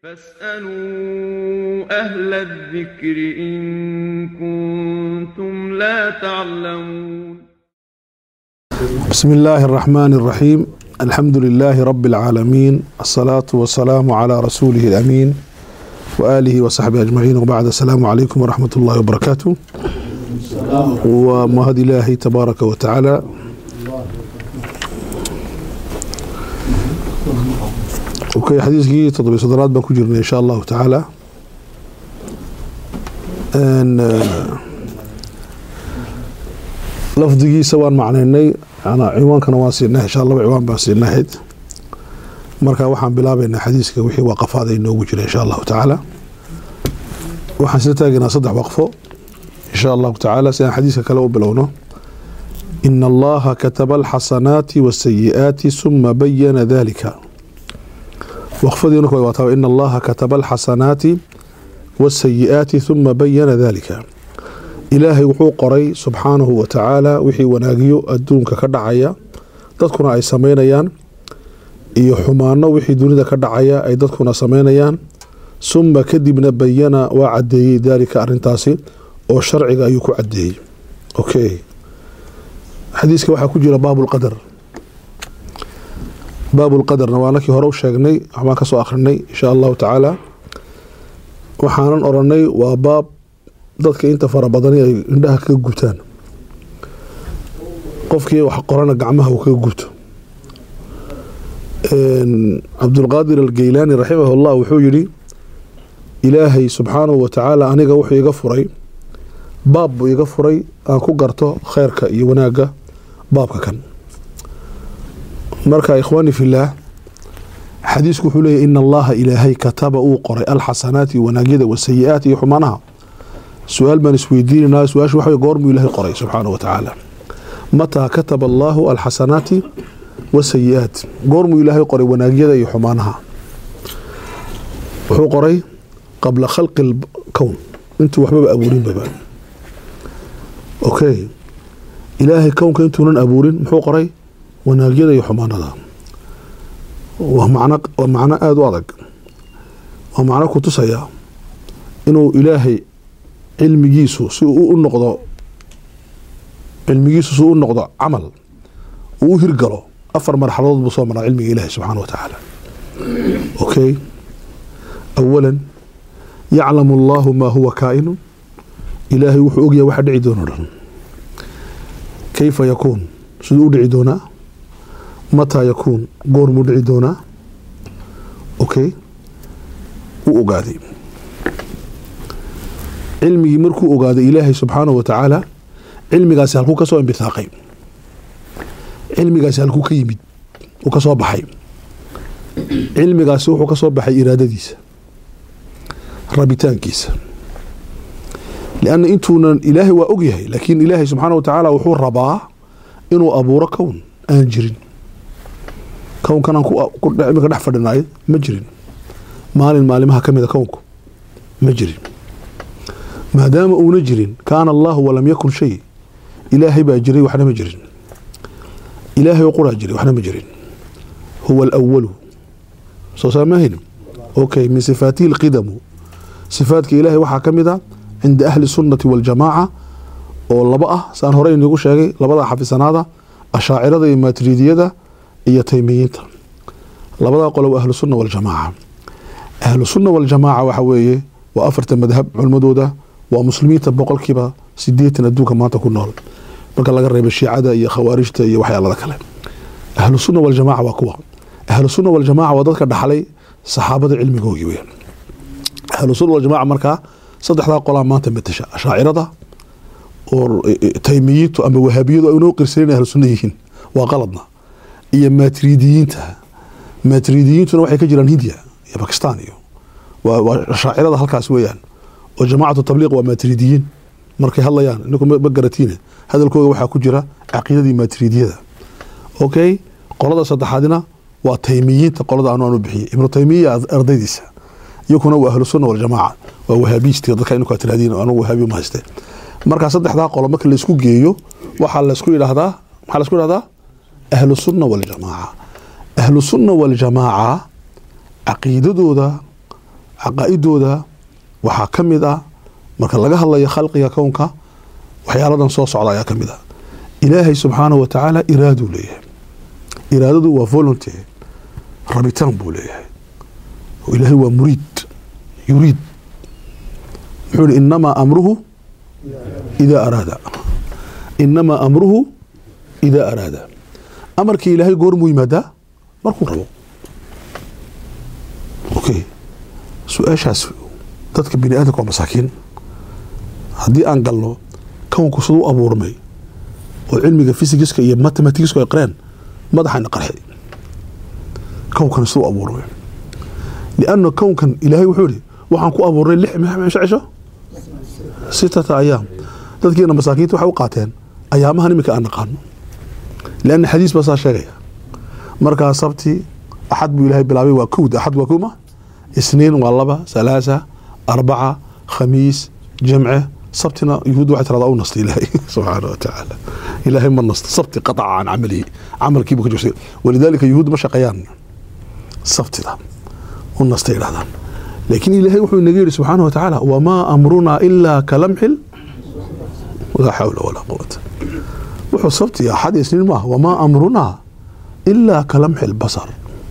فاسألوا أهل الذكر إن كنتم لا تعلمون. بسم الله الرحمن الرحيم. الحمد لله رب العالمين، الصلاة والسلام على رسوله الأمين وآله وصحبه أجمعين، وبعد السلام عليكم ورحمة الله وبركاته. ومهد الله تبارك وتعالى. اوكي، حديثكي تطبيق صدرات بكو جرنا ان شاء الله تعالى. ان لفظي سواء معنيني انا عنوان كان واسيناه ان شاء الله عنوان باسيناه marka waxaan bilaabaynaa xadiiska wixii waqafaday inoogu jira insha Allah ta'ala. waxaan sida taagnaa saddex waqfo insha Allah ta'ala si aan xadiiska kale u bilowno. inna Allah kataba al-hasanati was-sayyi'ati thumma bayyana dhalika. وقفدينا كوي واتاو إن الله كتب الحسنات والسيئات ثم بين ذلك. إلهي وحو قري سبحانه وتعالى وحي وناقيو الدون كدعايا دادكونا أي سمينيان إيو حمانا وحي دوني كدعايا أي دادكونا سمينيان ثم كدبنا بينا وعدي ذلك أرنتاسي أو شرعي أيوكو عدي. أوكي، حديثك وحا كجير باب القدر. باب القدر نوانك هرو شاقني وحما كسو أخرني إن شاء الله تعالى. وحانا أرني وباب ضدك إنت فربضاني عندها كجوتان قفكي وحقرنا قعمها وكجوت. عبد القادر الجيلاني رحمه الله وحوجري إلهي سبحانه وتعالى أنيقا وحي يغفري باب يغفري أنكو قرطو خيرك يوناقا بابك كان. marka ikhwani fillah, xadiisku wuxuu leeyahay in allaha ilaahay kataba uu qoray alxasanaati wanaagida wasayi'aati iyo xumanaha. su'aal baan isweydiinanaa, su'aashu waxa goormuu ilaahay qoray subxaanahu wa tacaala. mataa kataba allahu alxasanaati wasayi'aat, goormuu ilaahay qoray wanaagyada iyo xumanaha? wuxuu qoray qabla khalqi alkown, intuu waxbaba abuurin baba. okay, ilaahay kownka intuunan abuurin muxuu qoray wanaagyada iyo xumaanada. waa macno aada u adag, waa macno ku tusaya inuu ilaahay cilmigiisu si uu u noqdo camal uu hirgalo. afar marxaladood buu soo maraa cilmiga ilaahay subxaanahu wa tacaala. okay, awalan yaclamu allahu maa huwa kaa'inu, ilaahay wuxuu ogyahay waxa dhici doono dhan. kayfa yakuun, siduu u dhici doonaa. mataa yakuun, goormuu dhici doonaa. okay, uu ogaaday cilmigii. markuu ogaaday ilaahay subxaanahu wa tacaala, cilmigaasi halkuu ka soo imbithaaqay, cilmigaasi halkuu ka yimid, uu ka soo baxay. cilmigaasi wuxuu ka soo baxay iraadadiisa, rabitaankiisa. lianna intuunan ilaahay waa ogyahay, laakiin ilaahay subxaanahu wa tacaala wuxuu rabaa inuu abuuro kown aan jirin. kownkan aan imika dhex fadhinayo ma jirin, maalin maalimaha ka mida kownku ma jirin. maadaama uuna jirin, kaana allahu walam yakun shay, ilaahay baa jiray waxna ma jirin. ilaahay oo quraa jiray waxna ma jirin. huwa alawalu, soo saamahayn. okay, min sifaatihi alqidamu, sifaadka ilaahay waxaa ka mid a cinda ahli sunnati waljamaaca oo laba ah, saan hore inigu sheegay, labada xafisanaada ashaacirada iyo maaturiidiyada iyo taymiyiinta. labada qolo waa ahlu sunna wal jamaa. ahlu sunna wal jamaa waxa weeye waa afarta madhab culimadooda, waa muslimiinta boqolkiiba 80 adduunka maanta ku nool, marka laga reebo shiicada iyo khawaarijta iyo waxyaalada kale. ahlu sunna wal jamaa waa kuwa. ahlu sunna wal jamaa waa dadka dhaxlay saxaabada cilmigoodii weeyaan. ahlu sunna wal jamaa marka saddexda qolo maanta matasha ashaacirada oo taymiyiintu ama wahabiyadu ay noo qirsaneen ahlu sunna yihiin, waa qaladna. iyo maaturiidiyiintuna waxay ka jiraan Hindiya iyo Pakistan iyo waa shaacirada halkaas weeyaan. oo jamaacatu tabliiq waa maaturiidiyiin, markay hadlayaan inuu ma garatiine hadalkooda waxaa ku jira aqeedadii maaturiidiyada. okay, qolada saddexaadina waa taymiyiinta, qolada aanu bixiyay ibnu taymiya ardaydiisa. iyaguna waa ahlu sunna wal jamaa, waa wahabiyisti, dadka inuu ka tiraadeen aanu wahabi ma hayste. marka saddexda qolo marka la isku geeyo waxa la isku yiraahdaa أهل السنة والجماعة. عقيدتooda caqaa'idooda waxaa ka mid ah marka laga hadlayo khalqiga kownka waxyaaladan soo socda ayaa ka mid ah ilaahay subxaanahu wa tacaala iraaduu leeyahay iraadadu waa volunteer rabitaan buu leeyahay ilaahay waa muriid yuriid muxuu yihi inamaa amruhu idaa araada inamaa amruhu idaa araada amarkii ilaahay goormuu yimaadaa markuu rabo okay su-aashaas dadka bini aadamka waa masaakiin haddii aan galno kownku siduu abuurmay oo cilmiga physigiska iyo mathematicsku ay qareen madaxayna qarxi kownkan siduu abuurmay lianna kownkan ilaahay wuxuu yihi waxaan ku abuurnay 6 cisho 6 ayaam dadkiina masaakiinta waxay u qaateen ayaamahan iminka aan naqaano lianna xadiis baa saa sheegaya markaa sabti axad buu ilaahay bilaabay waa kowd axad waa kuma isniin waa 2 3 4 khamiis jamce sabtina yuhuud waxay tiradaa u nastay ilaahay subxaanahu wa tacaala ilaahay ma nasta sabti qataca can camalihi camalkiibuu ka joogsaday walidaalika yuhuud ma shaqeeyaan sabtida u nastay idhahdaan laakiin ilaahay wuxuu inaga yidhi subxaanahu wa tacaala wamaa amrunaa ilaa kalamxil laa xawla walaa quwata wuxuu sabti axad isniin maaha wamaa amrunaa ilaa kalamxi lbasar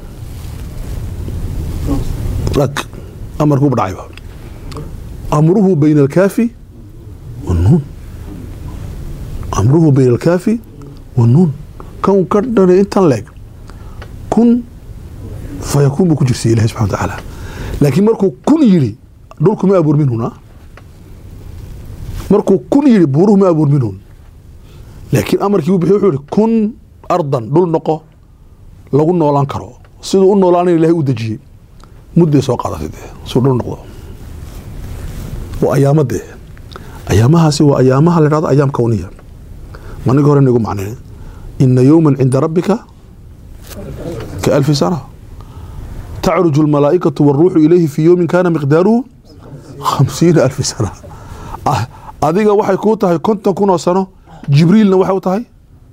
rag amarkuuba dhacayba amruhu bayna alkaafi والنون أمره بين الكاف والنون كون كردن انت لاج كن فيكون بكجر سي الله سبحانه وتعالى لكن مركو كن يري دولكم ما أبور منهن مركو كن يري بوره ما أبور منهن لكن أمر كيو بحيو كن أرضا دول نقو لو نولان كرو سيدو نولان إلهي ودجي مدة سوق على سيده سيدو دول نقو وأيام ده أيامها سوى أيامها لراد أيام كونية ما نقول نقول معناه إن يوما عند ربك كألف سنة تعرج الملائكة والروح إليه في يوم كان مقداره 50,000 سنة أذيك وحي كوتها كنت كنا سنة جبريل نوحي وتهي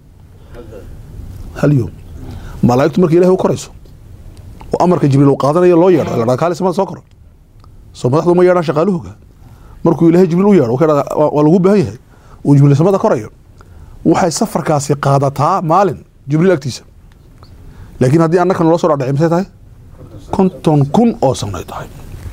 هل يوم ملائكة مرك إلهي وكريسو وأمرك جبريل وقادنا يلا يرى لأن كان اسمه سكر ثم تحضر ما يرى شغالوه markuu ilaahay jibriil u yeero waa lagu baahan yahay uu jibriil samada korayo waxay safarkaasi qaadataa maalin jibriil agtiisa laakiin haddii annaka nala soo dhacay maxay tahay 50,000 oo sano tahay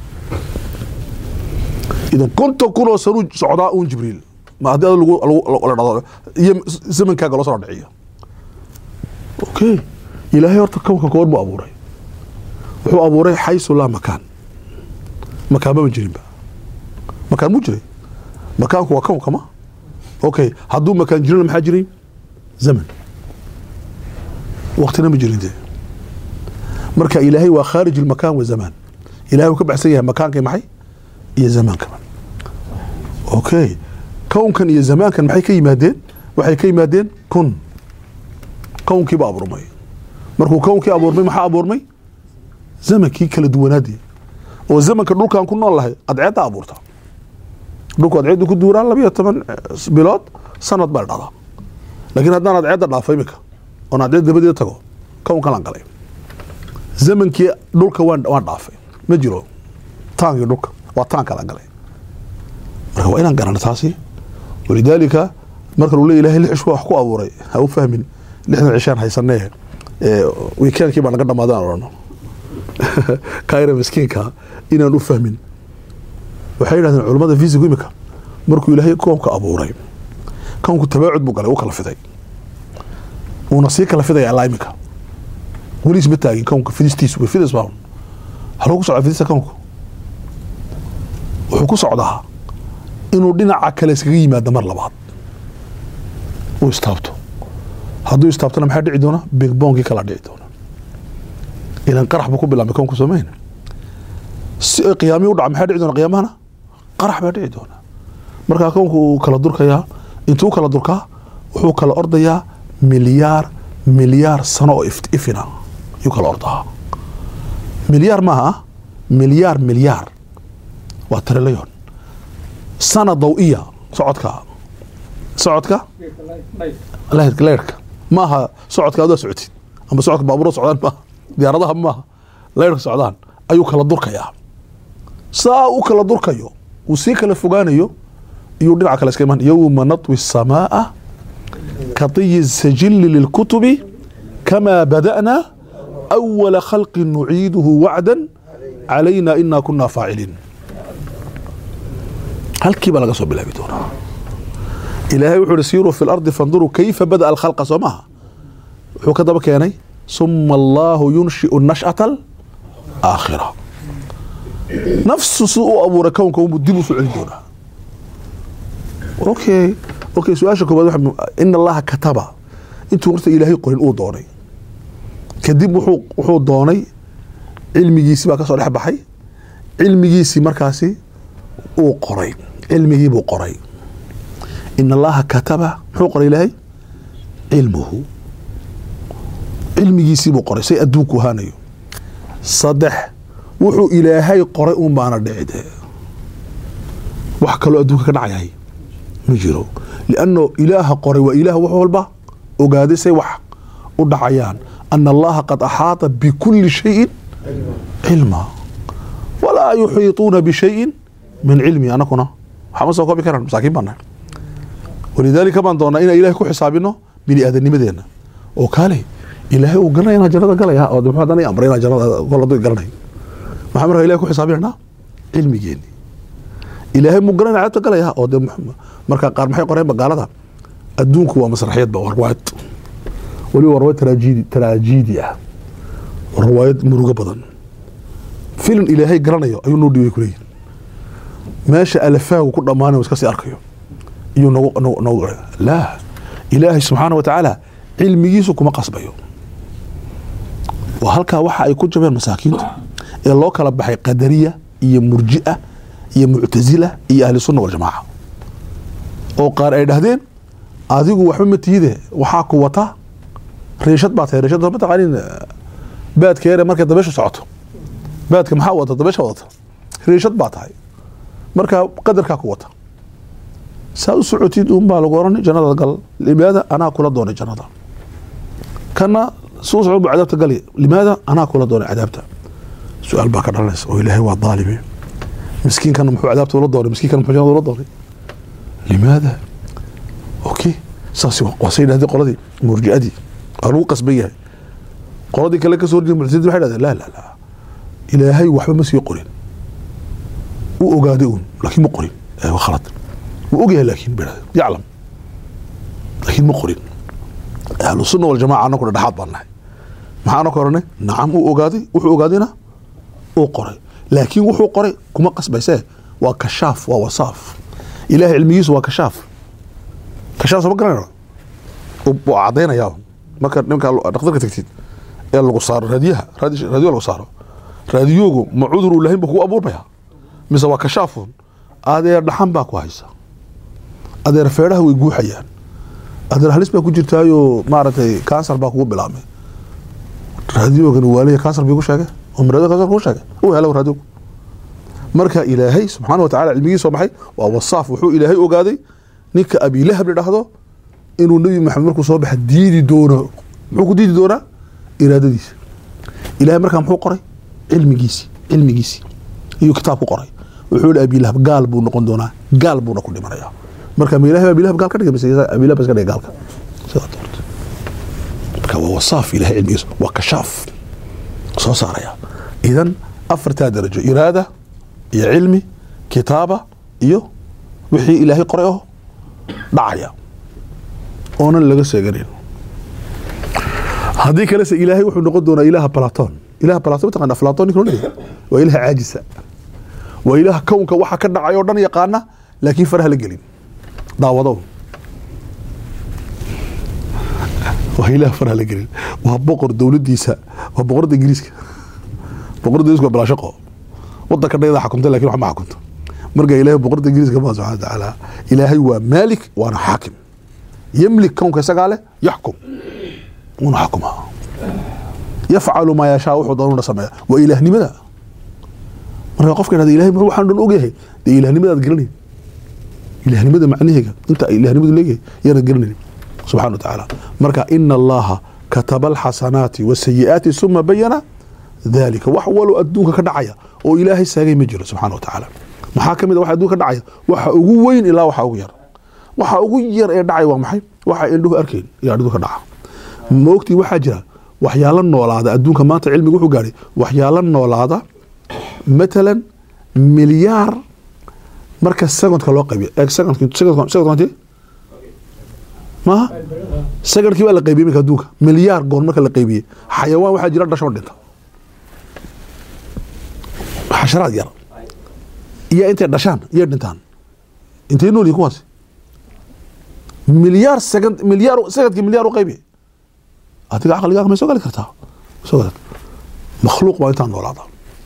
idan 50,000 oo sano socdaa uu jibriil ma haddii lagu la dhado iyo zamankaaga la soo dhaciyo okay ilaahay horta kownka koor buu abuuray wuxuu abuuray xaysu la makaan ma jirinba مكان مجري مكان هو كون كما اوكي هادو مكان جرينا ما جري زمن وقتنا مجري ده مركا الهي وخارج المكان والزمان الهي وكبعسيه مكان كي محي يا زمان كمان اوكي كون كان يا زمان كان محي كي مادين وحي كي مادين كون كي بابرمي مركو كون كي ابورمي ما ابورمي زمن كي كلا دوانادي وزمن كان دولكان كنا الله ادعيتا ابورتا dhulku adceedu ku duuraan 12 bilood sanad baa dhada laakiin haddaan adceeda dhaafay imika oo adceed dabadeed tago kown kala galay zamankii dhulka waan dhaafay ma jiro taangi dhulka waa taan kala galay marka waa inaan garanno taasi walidaalika marka uu leeyahay lix wax ku abuuray ha u fahmin lixdan cishaan haysanee weekendkii baan naga dhamaadaan orano kayra miskiinka inaan u fahmin waxay yiraahdeen culimada fiisigu imika markuu ilaahay koonka abuuray koonku tabaacud buu galay oo kala fiday una sii kala fiday alla imika wali isma taagin koonka fidistiisu way fidas baa haloo ku socda fidista koonku wuxuu ku socdaa inuu dhinaca kale iskaga yimaado mar labaad oo istaabto hadduu istaabtana maxaa dhici doona big bang kala dhici doona ilan qarax buu ku bilaabay koonku sameeyna si qiyaamii u dhac maxaa dhici doona qiyaamahana qarax baa dhici doona marka koonku kala durkaya intuu kala durkaa wuxuu kala ordayaa milyaar sano oo ifina yuu kala ordaa milyaar maaha milyaar waa trillion sana dawiya socodka leerka maaha socodka aad socotid ama socodka baabuur socdaan maaha diyaaradaha maaha leerka socdaan ayuu kala durkayaa saa u kala durkayo uu sii kala fogaanayo iyuu dhinaca kale iska iman yowma natwi الsamaaءa kaطiyi الsajili lilkutubi kama bada'na أwala khalqi nuciiduhu wacda calayna ina kuna faaciliin. halkii baa laga soo bilaabi doonaa. ilaahay wuxuu ihi siiruu fi اlardi fanduruu kayfa bada'a alkhalqa soo maaha. wuxuu ka daba keenay suma allahu yunshi'u nash'ata alaakhira. nafsu si u abuuray kownka unbuu dib u soo celin doonaa. okay su-aasha koobaad ina allaha kataba intuu horta ilaahay qorin uu doonay kadib wuxuu doonay cilmigiisii baa ka soo dhex baxay. cilmigiisii markaasi uu qoray cilmigii buu qoray. ina allaha kataba muxuu qoray ilaahay cilmuhu cilmigiisii buu qoray say adduunku ahaanayo. 3 wuxuu ilaahay qoray uun baana dhici dee wax kaloo adduunka ka dhacayay ma jiro lianno ilaaha qoray waa ilaah wax walba ogaaday say wax u dhacayaan. ana allaha qad axaata bikulli shayin cilma walaa yuxiituuna bishayin min cilmi. anakuna waxaa ma soo koobi karaan masaakiin baan nahay. walidaalika baan doonaa inaan ilahay ku xisaabino bini aadanimadeena oo kaale ilaahay uu garanaya inaan jannada galaya oo muxuu haddana i amray inaan jannada goladu garanay maxaa markaa ilahay ku xisaabinanaa cilmigeeni. ilaahay muu garanaya cadaabta galaya oo de markaa qaar maxay qoreen magaalada adduunku waa masraxiyadba waa riwaayad waliba waa riwaayad taraajidi ah waa riwaayad murugo badan. filim ilaahay garanayo ayuu noo dhiibay kuleeyihin meesha alafaagu ku dhammaanayo iska sii arkayo iyuu noogu laa ilaahay subxaana wa tacaala cilmigiisu kuma qasbayo. waa halkaa waxa ay ku jabeen masaakiinta ee loo kala baxay qadariya iyo murji'a iyo muctasila iyo ahli sunna waljamaaca oo qaar ay dhahdeen adigu waxba ma tihide waxaa ku wata riishad baa tahay. riishad ma taqaanin baadka yare markay dabeesha socoto baadka maxaa wata dabeesha wadata riishad baa tahay markaa qadarkaa ku wata saa u socotid un baa lagu oran jannada gal. limaada anaa kula doonay jannada kana suu socod buu cadaabta gali. limaada anaa kula doonay cadaabta. su-aal baa ka dhalanaysa oo ilaahay waa daalimi miskiinkana muxuu cadaabta ula doonay miskiinkana muxuu jannada ula doonay limaada. saas waa say dhahdeen qoladii murji'adii waa lagu qasban yahay. qoladii kale ka soo horjeeda muctasilada waxay dhahdeen laa ilaahay waxba ma sii qorin u ogaaday uun laakiin ma qorin waa khalad. wuu ogyahay laakiin yaclam laakiin ma qorin. ahlu sunna waljamaca anaku dhexaad baan nahay. maxaa anaka oranay nacam uu ogaaday wuxuu ogaadayna uu qoray laakiin wuxuu qoray kuma qasbayse waa kashaaf waa wasaaf. ilaahay cilmigiisu waa kashaaf soo ma garanayno waa cadaynayaa marka ninka dhakhtarka tagtid ee lagu saaro raadiyo lagu saaro raadiyoogu ma cudur uu lahayn ba kugu abuurmaya mise waa kashaafun. adeer dhaxan baa ku haysa adeer feedhaha way guuxayaan adeer halis baa ku jirtaayo maaragtay kansar baa kugu bilaabmay raadiyoogani waaliya kansar bii ku sheegay oo marada kansar kugu sheegay uu helo raadiyogu. marka ilaahay subxaana wa tacala cilmigiisa waa maxay waa wasaaf. wuxuu ilaahay ogaaday ninka abilahab la dhahdo inuu nebi maxamed markuu soo baxa diidi doono. muxuu ku diidi doonaa iraadadiisa. ilahay markaa muxuu qoray cilmigiisi iyuu kitaab ku qoray. wuxuu yihi abilahab gaal buu noqon doonaa gaal buuna ku dhimanaya. marka ma ilahay abilahab gaal ka dhigay mise abilahab iska dhigay gaalka sidaa doorta. marka waa wasaaf ilahay cilmigiisa waa kashaaf soo saaraya. idan 4 darajo iraada iyo cilmi kitaaba iyo wixii ilaahay qoray oo dhacaya oonan laga seeganin. haddii kalese ilaahay wuxuu noqon doonaa ilaaha Platon. ilaaha Platon taqaana Platon ninka leeyahay waa ilaaha caajisa waa ilaaha kownka waxa ka dhacay oo dhan yaqaana laakiin faraha la gelin daawado. waa ilaaha faraha la gelin waa boqor dawladiisa waa boqorada Ingiriiska. boqorada Ingiriiska bala shaqo wadanka dheeda xukunta laakiin wax ma xukunto. marka ilaahay boqorada Ingiriiska ma subhanahu wa ta'ala ilaahay waa maalik waana xaakim يملك كونك سقاله يحكم ونحكمها يفعل ما يشاء وحضرون سماه وإله نمدا مرة قفك هذا إله هو حنا نوجيه ده إله نمدا تقرني إله نمدا معنيه أنت إله نمدا ليه يرجعني سبحانه وتعالى مرة إن الله كتب الحسنات والسيئات ثم بين ذلك وحولوا أدونك كدعية وإلهي ساقي مجره سبحانه وتعالى محاكم إذا واحد أدونك كدعية وحا أقوين إلا وحا أغير وحا أغير إيه دعي ومحي وحا إنه أركين يعرضوك كدعية موقتي وحا جرى وحيالا نولادا أدونك ما تعلمي وحو قاري وحيالا نولادا مثلا مليار مركز سكند كلو قيبي سكند ما سكند كيبا لا قيبي marka adduunka milyaar goor marka la qeybiye xayawaan waxa jira dhasho dhinta xasharaad yar iyo intay dhashaan iyo dhintaan intay nool yihiin kuwaas milyaar second milyaar u qeybi adiga aqliga ma soo gali kartaa soo gal makhluuq waa intaan noolaada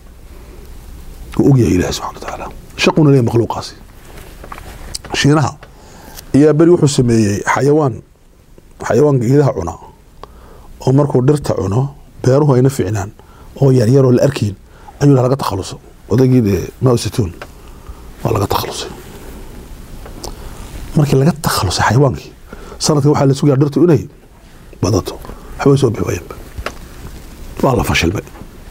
وأجي إلى سبحانه وتعالى شقنا ليه مخلوق قاسي شينها يا بري وحو سميي حيوان جيدها عنا oo markuu dhirta cuno beeruhu ay nafiicnaan oo yar yar oo la arkin ayuu laga takhaluso odaygii ma usitoon waa laga takhalusay markii laga takhalusay xayawaankii sanadka waxa la sugaa dhirtu inay badato waxay soo bixiyeen waa la fashilmay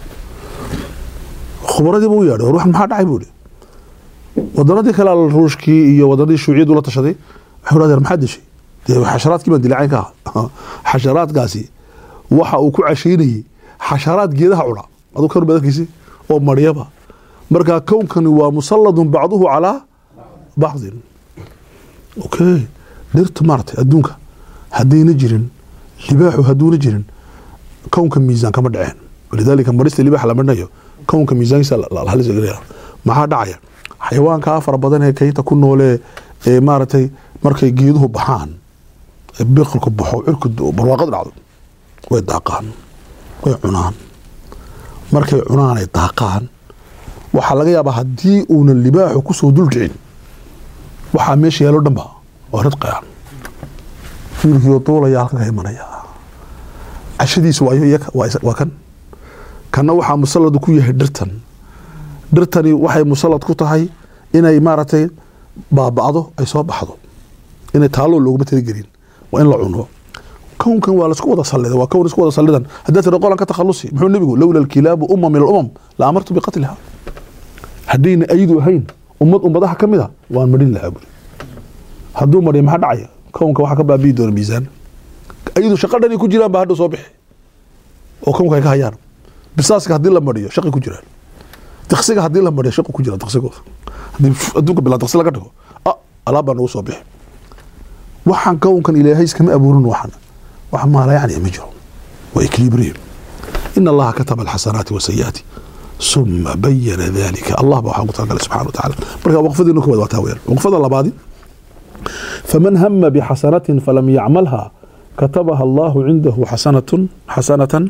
خبرتي بو يادو روح ما دحاي بودي ودنادي كلا روشكي iyo wadadii shuuciyadu la tashaday wuxuu raadar maxad dishay xasharaadkii baan dilaacay ka xasharaadkaasi waxa uu ku casheynay xasharaad geedaha cuna adoo ka badalkiisi oo mariyaba marka koonkan waa musalladun bacduhu ala bacd okay dirtu martay adduunka hadayna jirin libaaxu haduuna jirin koonkan miisaan kama dhaceen walidaalika marista libaax la marnayo كونك ميزان سال هل زغيرها ما دعيا حيوان كا فربدن ee kayta ku noole ee maartay markay geeduhu baxaan biqilku baxo irku barwaaqad dhacdo way daaqaan way cunaan markay cunaan ay daaqaan waxa laga yaabaa hadii uu libaaxu ku soo duljeen waxa meesha yaalo dhanba oo radqayaan fiirkiyo toolaya halka ay manaya ashadiisu waa kan kana waxa musallad ku yahay dhirtani waxay musallad ku tahay inay maartay baabado ay soo baxdo inay taalo loogu tirigelin waa in la cuno koonkan waa la isku wada sallida waa koon isku wada sallidan haddii tiro qolan ka takhalusi muxuu nabigu lawla alkilaab umma min al-umam la amartu bi qatliha hadina aydu ahayn ummadaha kamida waan marin lahaa buri haduu marin ma dhacay koonka waxa ka baabii doon miisaan aydu shaqadani ku jiraan ba hadda soo bixi oo koonka ay ka hayaan bisaaska hadii la mariyo shaqo ku jiraan taqsiga hadii la mariyo shaqo ku jira taqsigo hadii adduunka bila taqsi laga dhigo alaaba noo soo bixi waxaan koonkan ilaahay iskama abuurin waxa ma la yaani ma jiro wa equilibrium inna allaha kataba alhasanati wa sayyiati thumma bayyana dhalika allah waxa uu taala subhanahu wa ta'ala marka waqfadina ku wada taawiyay waqfada labaadi faman hamma bi hasanatin falam ya'malha katabaha allah 'indahu hasanatan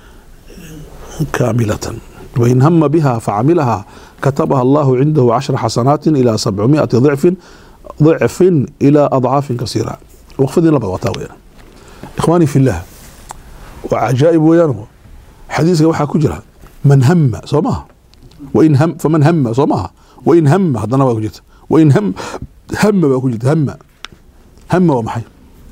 كاملة وإن هم بها فعملها كتبها الله عنده 10 حسنات إلى 700 ضعف إلى أضعاف كثيرة وقفدين لبا وتاوينا إخواني في الله وعجائب ويانه حديث وحا كجرا من هم صومها وإن هم فمن هم صومها وإن هم هذا أنا وجدت وإن هم وجدت هم ومحي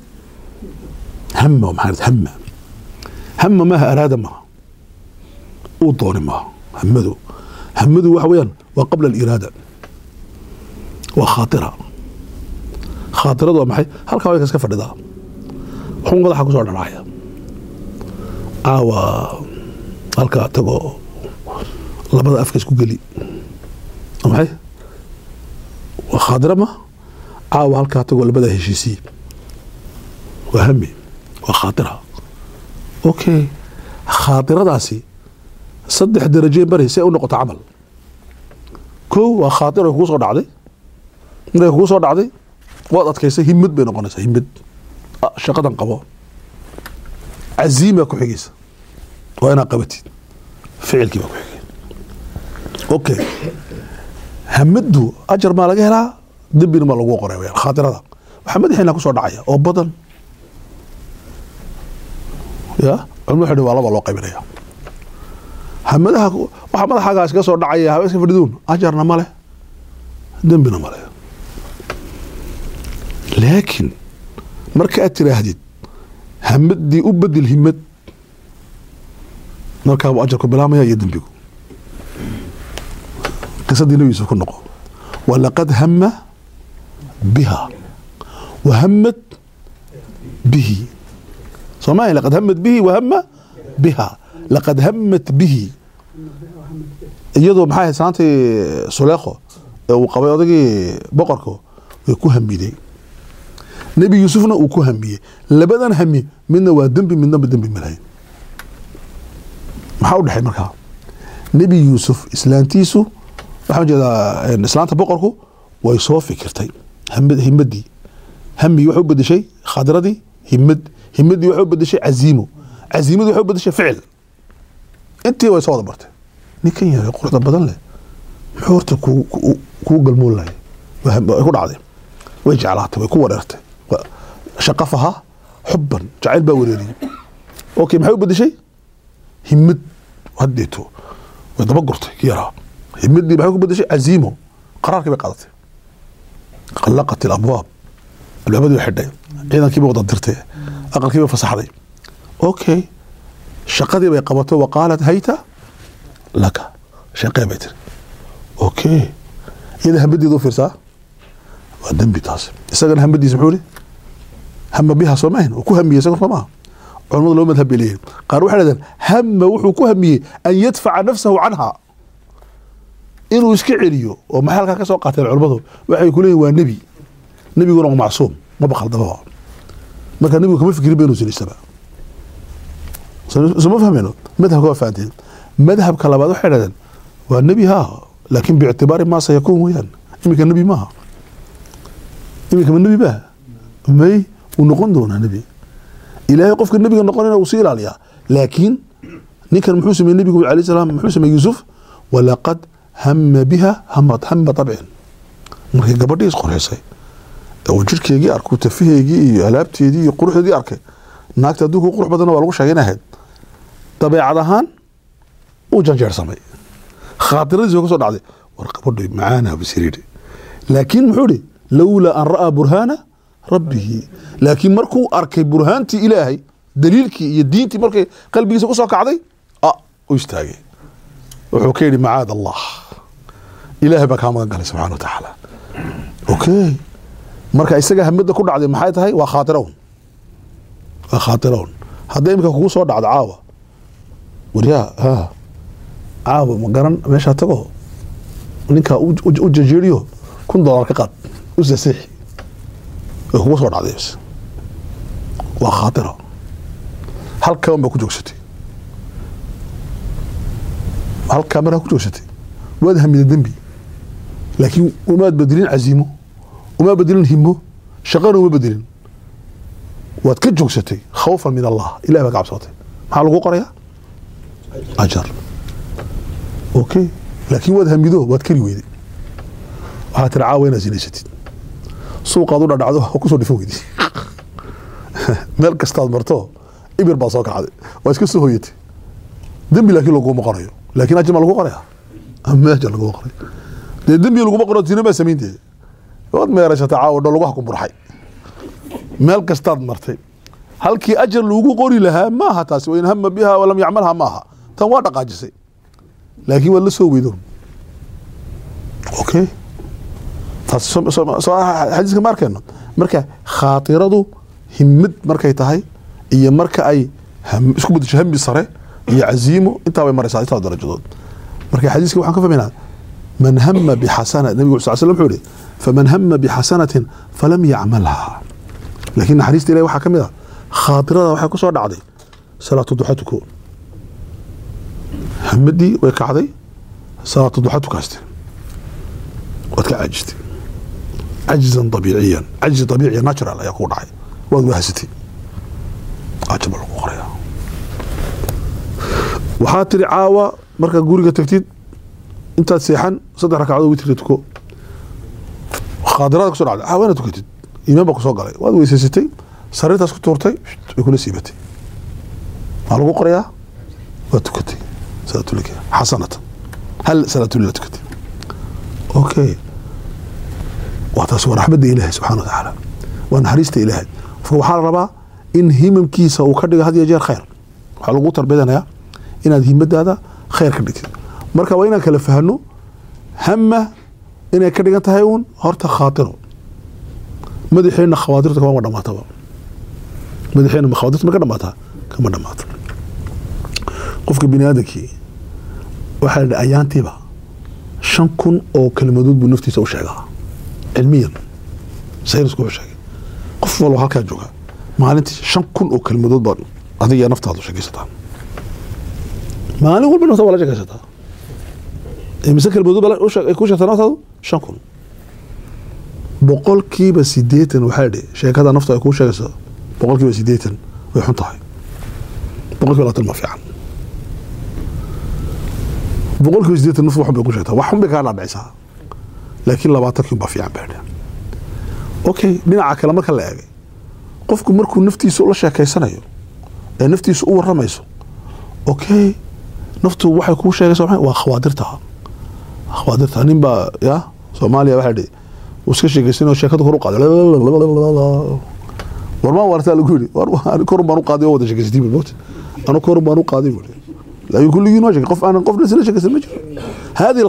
هم ما أراد ما وطوري ما همدو وحويان وقبل الإرادة وخاطرة ومحي هل كوايك اسكفر دا حون قد حكو صورنا رايا هل كاتبو لبدا أفكس كوكلي ومحي وخاطرة ما هل كاتبو لبدا هشيسي وهمي وخاطرة اوكي خاطرة داسي صدح درجين بري سي او نقطه عمل كو وا خاطر كو سو دحدي markay ku soo dhacday waad adkaysay himad bay noqonaysaa himad shaqadan qabo عزيمه ku xigaysa waa ina qabatid ficilkiiba ku xigay okay hamadu ajar ma laga helaa dibina ma lagu qoray way khaatirada waxa madaxina ku soo dhacaya oo badan ya cilmu xidhi waa laba loo qaybinaya hamadaha waxa madaxaagaas ka soo dhacaya hawa iska fadhidoon ajarna ma leh dambina ma leh laakiin marka aad tiraahdid hamadii u bedel himad markaa buu ajarku bilaamaya iyo dembigu. qisadii nabi yuusuf ku noqo. walaqad hama biha wahamad bihi soomaali laqad hamad bihi wahama biha laqad hamat bihi iyadoo maxay ahayd saantii Suleekho ee uu qabay odagii boqorka way ku hamiday. nabi yuusufna uu ku hamiyey. labadan hami midna waa dembi midna dembi malayn. maxaa u dhaxay markaa nabi yuusuf islaantiisu waxaan jeedaa islaanta boqorku way soo fikirtay himadii hami wuxuu bedeshay khadradii himadii wuxuu bedeshay caziimadii wuxuu bedeshay ficil intii way soo wada bartay. ninkan yahay quruxda badan leh muxuu horta ku galmoon lahay way ku dhacday way jeclaatay way ku wareertay shaqafaha xubban jacayl baa wareeriyay. okay maxay u bedeshay himad hadeeto way daba gurtay yaraa himadii maxay ku bedeshay caziimo qaraarkii bay qaadatay. qallaqat alabwaab albaabadii way xidhay ciidankii bay wada dirtay aqalkii bay fasaxday. okay shaqadii bay qabatay wa qaalat hayta laka shaqee bay tiri. okay iyada hamadeedu u fiirsaa waa dembi taas. isagana hamadiisa muxuu yidhi hama biha soo maahin uu ku hamiyey isaga soo maaha. culamadu laba madhab bay leeyihin. qaar waxay dhahdeen hama wuxuu ku hamiyey an yadfaca nafsahu canha inuu iska celiyo oo maxay halkaa ka soo qaateen culamadu waxay ku leeyihin waa nebi nebiguna waa macsuum ma baqaldababa marka nebigu kama fikirin ba inuu sinaystaba soo ma fahmayno. madhabka waa fahanteen. madhabka labaad waxay dhahdeen waa nebi haa laakiin biictibaari maa sayakuun weyaan iminka nebi maaha iminka ma nebi baa may uu noqon doonaa nebi. ilaahay qofka nebiga noqonayna uu sii ilaaliyaa laakiin ninkan muxuu sameeyey nebigu alayhi salaam muxuu sameeyey yuusuf walaqad hama biha hama tabcin markay gabadhii isqorxisay oo jirkeegii arkuu tafiheegii iyo alaabteedii iyo quruxdeedii arkay naagta hadduu ku qurux badanna waa lagu sheegay inahayd dabeecad ahaan uu janjeersamay khaatiradiisi waa ka soo dhacday war gabadhay macaana basiriidhi laakiin muxuu ihi lawlaa an ra'aa burhaana rabbihi laakiin markuu arkay burhaantii ilaahay daliilkii iyo diintii markay qalbigiisa ku soo kacday u istaagay wuxuu ka yidhi macaad allah ilaahay baa kaa magan galay subxana wa tacaala. okay marka isaga hamada ku dhacday maxay tahay waa khaatirown hadday imika kugu soo dhacdo caawa waryaa caawa ma garan meeshaa tago ninkaa u jajeeriyo $1 ka qaad u sasiixi way kugu soo dhacday waa khaatiro halkaa un baa ku joogsatay halkaa maraa ku joogsatay waad hamida dembi laakiin umaad bedelin caziimo uma bedelin himo shaqana uma bedelin waad ka joogsatay khawfan min allah ilahi baa ka cabsootay maxaa lagu qorayaa ajar. okay laakiin waad hamido waad kari weyday waxaa tiri caawa inaad sinaysatid suuqaad u dhadhacdo oo kusoo dhifan weyday meel kastaad marto ibir baa soo kacday waa iska soo hoyatay dembi laakiin laguma qorayo laakiin ajir ma lagu qoraya ajir lagu qoray dee dembi laguma qoro tina baa samaynteeda waad meerashata caawa dho lagu haku burxay meel kastaad martay halkii ajar lagu qori lahaa maaha taasi wain hama biha walam yacmalha maaha tan waa dhaqaajisay laakiin waad la soo weydo. okay taas xadiiska ma arkayno marka khaatiradu himad markay tahay iyo marka ay isku bedesho hami sare iyo caziimo intaa bay maraysaa intaa darajadood. marka xadiiska waxaan ka fahmaynaa man hama bixasana nabigu sal slam wuxuu yihi faman hama bixasanatin falam yacmalha laakiin naxariista ilahi waxaa ka mid a khaatirada waxay ku soo dhacday salaatu duxa tuko hamadii way kacday salaatu duxa tukaaste waad ka caajistay cajzan dabiiciyan cajzi dabiiciya natural ayaa kuu dhacay waad wahasatay ajaba lagu qoraya. waxaa tiri caawa markaad guriga tagtid intaad seexan 3 ragcadood witrka tuko khaadirada kusoo dhacday caawa inaad tukatid iimaan baa kusoo galay waad weysaysatay sariirtaas ku tuurtay way kula siibatay maa lagu qorayaa waad tukatay salaatulika xasanatan hal salaatulila tukatay. okay waa taas waa raxmadda ilaahay subxana wa tacaala waa naxariista ilaahay waxaa la rabaa in himamkiisa uu ka dhigo had iyo jeer khayr waxaa lagu tarbiyanayaa inaad himadaada khayr ka dhigtid marka waa inaan kala fahno hamma inay ka dhigan tahay uun horta khaatiro madaxeena khawaatirta kama dhamaataba madaxeena khawaatirta ma ka dhamaataa kama dhamaato qofka bini aadamkii waxa la ayaantiba 5,000 oo kalimadood buu naftiisa u sheegaa cilmiyan saynis ku sheegay qof walba halka jooga maalintii 5,000 oo kalimadood baa adiga naftaadu sheegaysataa maalin walba naftaadu wala sheegaysataa imisa kalimadood baa u sheegay ku sheegtaa naftaadu 5,000 boqolkiiba 80 waxa dhig sheekada nafta ay ku sheegayso boqolkiiba 80 way xun tahay boqolkiiba 20 ma fiican boqolkiiba 80 naftu wax bay ku sheegtaa wax xun bay ka dhacaysaa laakiin 20 baa fiican baa okay dhinaca kale marka la eegay qofku markuu naftiisa la sheekaysanayo ee naftiisa u waramayso okay naftu waxay ku sheegaysaa waa khawaadirta ninba ya Soomaaliya waxa dhig وسك شيء كسينو شيكته كرو قاضي ورما ورثة لقولي ورما كرو بانو قاضي هو ده شيء كسيتي بالموت أنا كرو بانو قاضي بقولي لا يقول لي ينواجه قف أنا قف نسينا شيء كسر مجرى هذه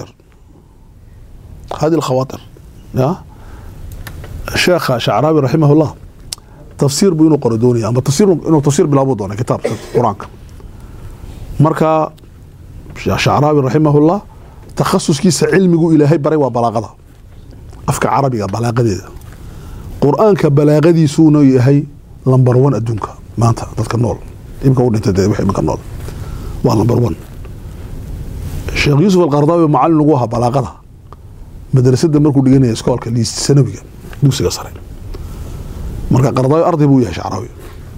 الخواطر يا الشيخ شعراوي رحمه الله تفسير بينو قردوني أما تفسير بلا بد أنا كتاب قرآن مركا شعراوي رحمه الله تخصص كيس علمي إلى هاي بري وبلاغة afka carabiga balaaqadeeda quraanka balaaqadiisuna yahay number 1 adduunka maanta dadka nool imka u dhintay wixii imka nool waa number 1 Sheekh Yusuf al-Qaradawi macallin ugu ahaa balaaqada madrasada markuu dhiganay iskoolka liis sanawiga dugsiga sare marka Qaradawi arday buu yahay Shacrawi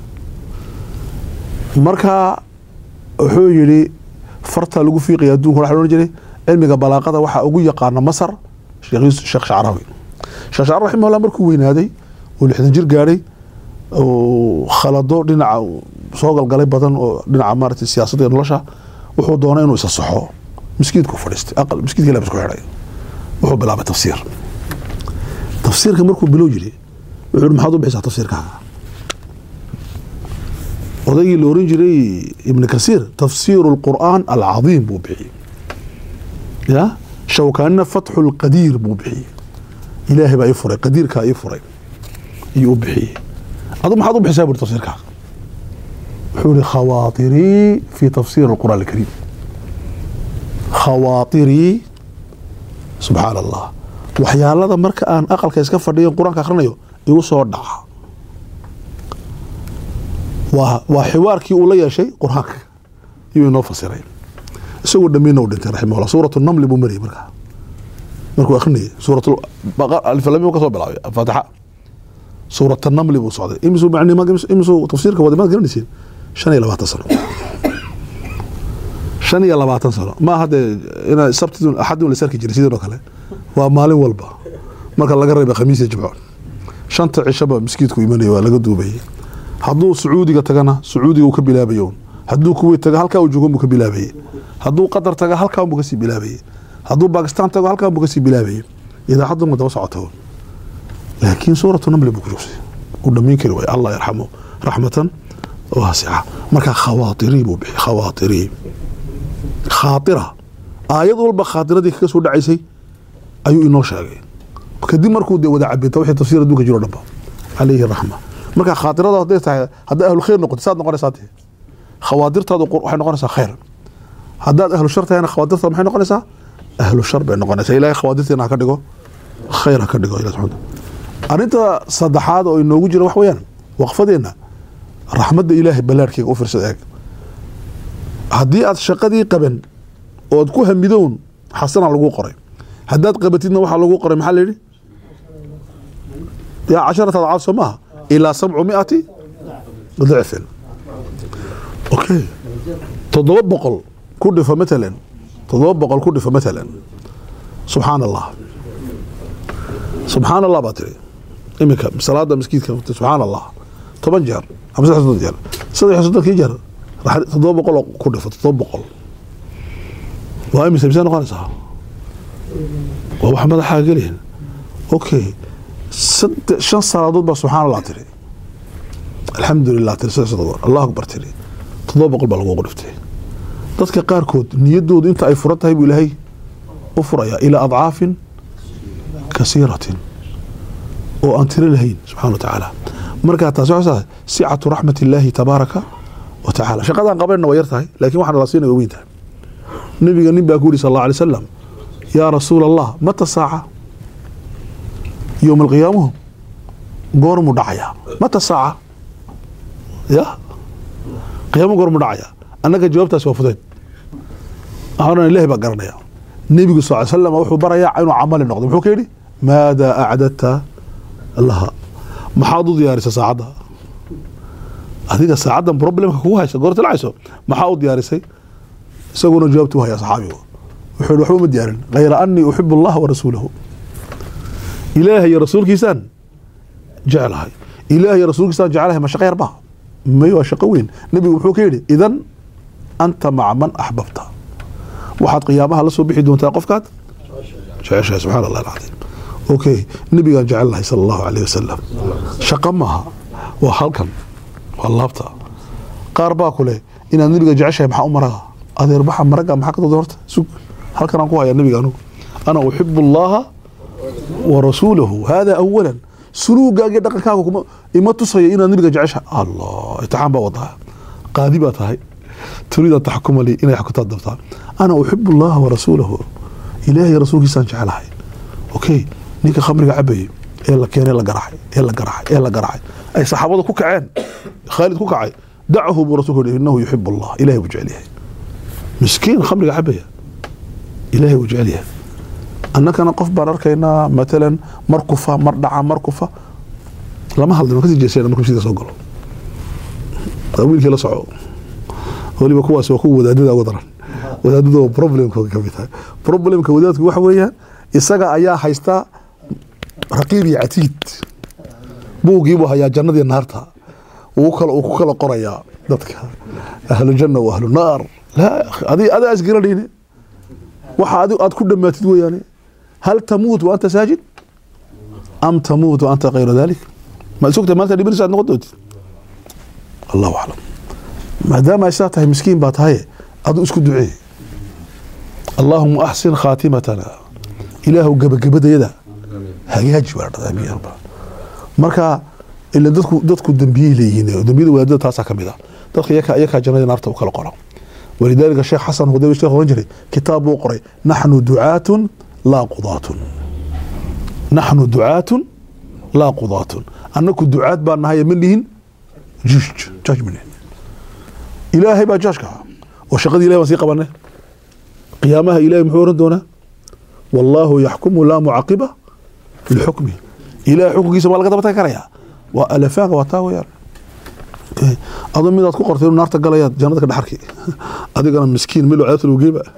marka wuxuu yiri farta lagu fiiqay adduunka waxa loo jiray cilmiga balaaqada waxa ugu yaqaan Masar شيخ شعراوي رحمه الله مركو وينادي ولحدن جير غاري oo khalado dhinaca soo galgalay badan oo dhinaca maartay siyaasadda nolosha wuxuu doonay inuu isa saxo miskiidku fadhiistay aqal miskiidka la isku xiray wuxuu bilaabay tafsiirka markuu bilow yiri wuxuu maxaad u bixisa tafsiirka odaygi loo oran jiray ibn Kathir tafsir al-Qur'an al-azim buu bixiyay ya شوكان فتح القدير بوبحي إلهي بقى يفرق قدير كا يفرق يوبحي أظن حاضر بحساب التفسير كا حولي خواطري في تفسير القرآن الكريم خواطري سبحان الله وحيا الله مركا أن أقل كيس كفر دي القرآن كاخرنا يوصو دعا وحوار كي أولي شيء قرآن يو فسرين سوى دمينا ودنت رحمه الله سورة النمل بمري مركو أخني سورة البقرة ألف لام وكسر بالعوي الفاتحة سورة النمل بوصعد إمسوا معني ما إمسوا تفسير كوادي ما قرن يصير شن يلا بعد تصل ما هذا أنا سبت أحد ولا سرك جريسيد ولا كله ومالي والبا مركو الله قرب خميس يجمعون شنت عشبة مسكيتكو يمني ولا قدو بي حضو سعودي قتجنا سعودي وكبلا بيون hadduu kuwait tago halka uu joogo ka bilaabay hadduu qatar tago halka uu ka sii bilaabay hadduu Pakistan tago halka uu ka sii bilaabay idaacadu ma daba socoto laakiin suuratu naml buu ku joogay u dhameyn kari way Allah yarxamo rahmatan wasi'a marka khawaatiri buu bixi khaatira aayad walba khaatiradii ka soo dhacaysay ayuu inoo sheegay kadib markuu wada cabito wixii tafsiir adduunka jiro dhanba alayhi rahma marka khaatirada hadda ahlu khayr noqoto saad noqonaysaa خوادرتها waxay noqonaysaa khayr hadaad ahlu shar tahayna khawaadirta maxay noqonaysaa ahlu shar bay noqonaysaa ilaahay khawaadirteena ka dhigo khayr ka dhigo ilaahay subhanahu arinta saddexaad oo inoogu jira wax weeyaan waqfadeena raxmadda ilaahay balaarkiga u fiirsad eeg hadii aad shaqadii qaban oo aad ku hamidoon xasana lagu qoray hadaad qabatidna waxa lagu qoray maxaa la yiri ya 10 adcaaf samaha ila 700 ضعف اوكي تضبقل كدف مثلا سبحان الله باتري امك صلاه مسكيت سبحان الله 8 جار 5 جار 6 جار راح تضبقل كدف تضبقل وايم سبسان قنصه ومحمد حاجلين اوكي 6 صلاه سبحان الله تري الحمد لله تري الله اكبر تري تضبقل بلغو قدفتي dadka qaarkood niyadoodu inta ay furan tahay buu ilaahay u furaya ilaa adcaafin kasiiratin oo aan tiro lahayn subxaana wa tacaala. markaa taas waxaa sicatu raxmat illaahi tabaaraka wa tacaala. shaqadaan qabanayna waa yar tahay laakiin waxaan la siinaya weyn tahay. nabiga nin baa ku yidhi sal allahu alay wasalam yaa rasuula allah mata saaca yowma alqiyaamuhu goormuu dhacayaa mata saaca ya qiyaamo goormuu dhacayaa. annaga jawaabtaas waa fudeed waxaan ilaahay baa garanaya. nebigu sal ly slam wuxuu barayaa inuu camali noqdo. muxuu ka yidhi maadaa acdadta laha, maxaad u diyaarisay saacadda? adiga saacaddan problemka kugu haysa goorta lacayso maxaa u diyaarisay? isaguna jawaabtu u hayaa saxaabigu wuxuu yidhi waxba ma diyaarin hayra anii uxibu allaha wa rasuulahu. ilaahay iyo rasuulkiisaan jeclahay. ilaahay iyo rasuulkiisaan jeclahay ma shaqo yarba? may waa shaqo weyn. nebigu wuxuu ka yidhi idan anta maca man axbabta, waxaad qiyaamaha la soo bixi doontaa qofkaad jeceshahay. subxaan allah alcadiim. okay, nebigaan jecelnahay sala allahu alayh wasalam. shaqo maaha, waa halkan, waa laabta. qaar baa ku leh inaad nebiga jeceshahay maxaa u maraga adeer baxa maraga maxaa ka dooda horta sug halkan aan ku hayaa nebiga anugu ana uxibu allaha wa rasuulahu. hada awalan suluugaaga dhaqankaaga kuma ima tusaya inaad nebiga jeceshahay. allah imtixaan baa wadaa, qaadi baa tahay, turiida taxkuma li inay xukuntaa dabtaa. ana uxibu allaha wa rasuulahu, ilaahay rasuulkiisaan jecelahay. okay, ninka khamriga cabayay ee la keenay la garaxay ee la garaxay ee la garaxay ay saxaabada ku kaceen, khaalid ku kacay, dacahu buu rasuulku yidhi innahu yuxibu allah, ilaahay buu jecel yahay. miskiin khamriga cabaya ilaahay buu jecel yahay. annakana qof baan arkaynaa matalan mar kufa mar dhaca mar kufa lama hadlin kasii jeesayna markuu sida soo galo wiilkii la soco. waliba kuwaas waa kuwa wadaadada ugu daran. wadaadada waa problemkooda ka mid tahay. problemka wadaadku waxa weeyaan isaga ayaa haysta raqiib iyo catiid, buugiibuu hayaa jannadii naarta uu ku kala qorayaa dadka ahlu janna wa ahlu naar. adaa isgaranayne waxa aad ku dhammaatid weeyaane. hal tamuut wa anta saajid am tamuut wa anta kayra dalik? ma isugta maanta dhibris aad noqon doontid? allahu aclam. maadaama ay saa tahay miskiin baa tahay adu isku duceey allahuma axsin khaatimatana, ilaahu gabagabadayada hagaaji baa dhadamiyarba. marka ila dadku dambiyey leeyihiin, dambiyada wadaadada taasaa ka mid ah. dadka iyakaa jannada naarta u kala qora. walidaalika sheekh xasan hudawi sheekh oran jiray kitaab buu qoray naxnu ducaatun laa qudaatun. naxnu ducaatun laa qudaatun, annaku ducaad baa nahay ma lihin judgment. ilaahay baa judgeka oo shaqadii ilahay baan sii qabanay. qiyaamaha ilahay muxuu oran doonaa wallaahu yaxkumu laa mucaqiba lixukmi. ilahay xukunkiisa waa laga daba tagi karayaa. waa alafaaga waa taa weyaan. adoo midaad ku qortay inuu naarta galayaad jannada ka dhaxarki adigana miskiin milo cadaabta lagu geeba.